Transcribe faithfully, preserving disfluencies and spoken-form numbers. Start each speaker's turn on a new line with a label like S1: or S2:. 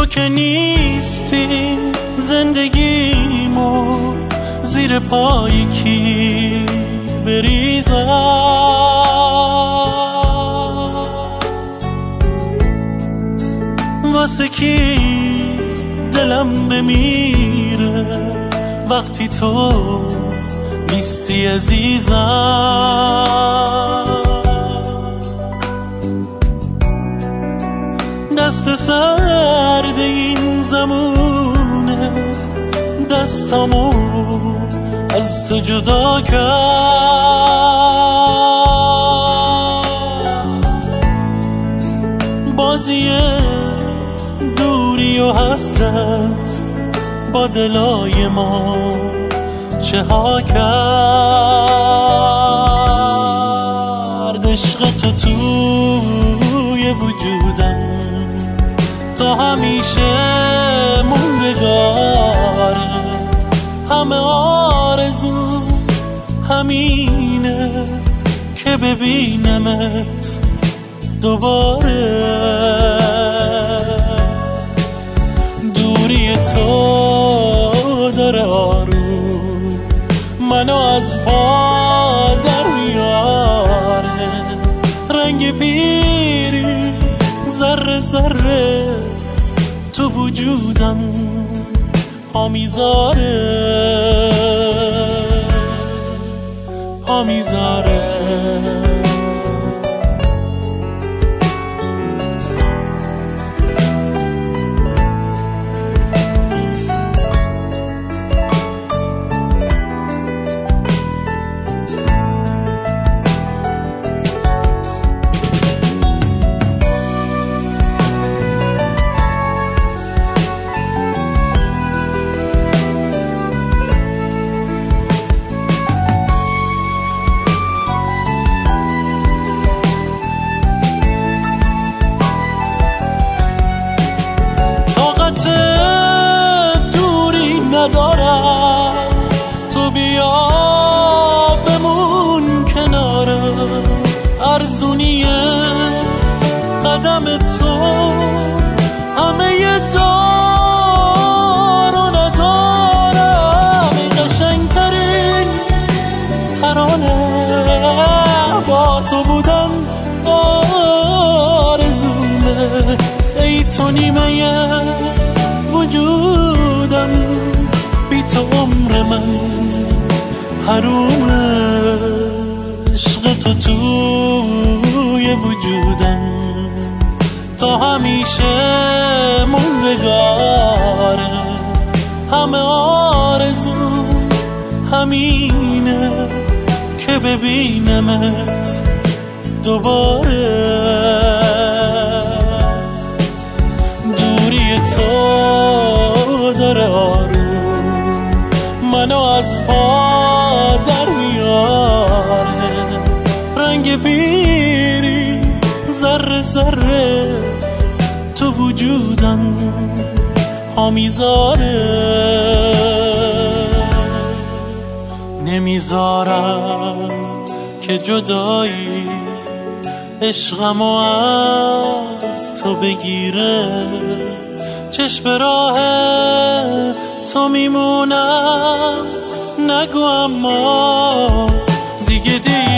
S1: تو که نیستی زندگیمو زیر پای کی بریزم؟ واسه کی دلم بمیره وقتی تو نیستی عزیزم؟ دست سرد این زمونه دستامو از تو جدا کرد. بازی دوری و حسرت با دلای ما چه ها کرد. عشق تو توی وجودم تا همیشه موندگاره. همه آرزو همینه که ببینمت دوباره. دوری تو داره آروم منو از پا در میاره. رنگ پیری ذره ذره تو وجودم پا میذاره پا میذاره. ندارم تو بیا بمون کنارم. ارزونیه قدم تو همه دار و ندارم. ای قشنگترین ترانه با تو بودن آرزومه. ای تو نیمه وجودم تو عمر من حرومه. عشق تو توی وجودم تا همیشه موندگاره. همه آرزو همینه که ببینمت دوباره. دوری تو داره آروم منو از پا در میاره. رنگ پیری ذره ذره تو وجودم پا میذاره. نمیذارم که جدایی عشقمو از تو بگیره. چشم راه تو میمونم نگو اما دیگه دیگه